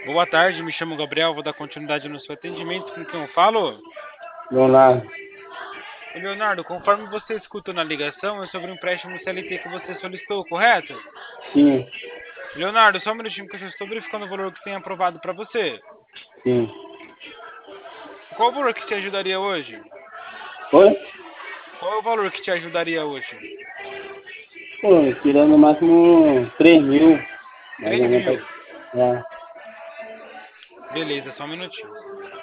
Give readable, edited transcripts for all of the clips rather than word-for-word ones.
Boa tarde, me chamo Gabriel, vou dar continuidade no seu atendimento. Com quem eu falo? Leonardo. Ô, Leonardo, conforme você escuta na ligação, é sobre um empréstimo CLT que você solicitou, correto? Sim, Leonardo, só um minutinho que eu já estou verificando o valor que tem aprovado para você. sim. Qual o valor que te ajudaria hoje? Oi? Qual é o valor que te ajudaria hoje? Pô, tirando no máximo 3 mil. Mais ou 3 menos. mil. É. Beleza, só um minutinho.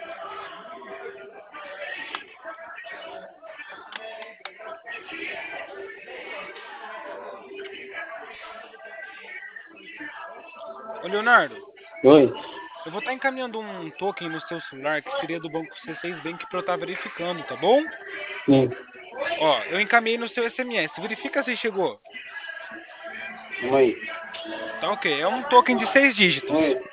Ô, Leonardo, Oi? eu vou estar encaminhando um token no seu celular que seria do banco C6 Bank para eu estar verificando, tá bom? Sim. Ó, eu encaminhei no seu SMS. Verifica se chegou. Oi? Tá ok. É um token de 6 dígitos. Oi?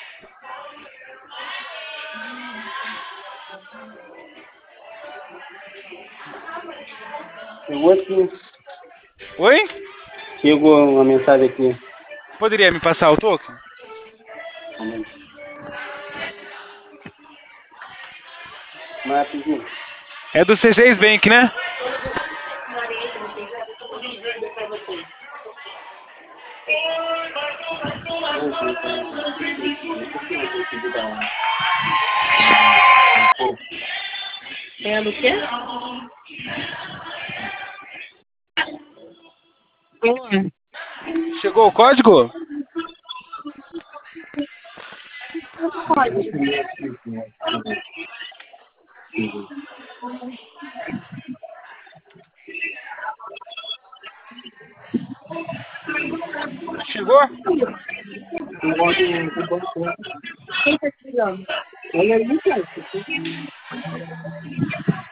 Chegou aqui. Oi? Chegou uma mensagem aqui. Poderia me passar o token? Mas rapidinho. É do C6 Bank, né? É do quê? Chegou o código? Chegou? Quem tá te ligando? Olha aí, cara.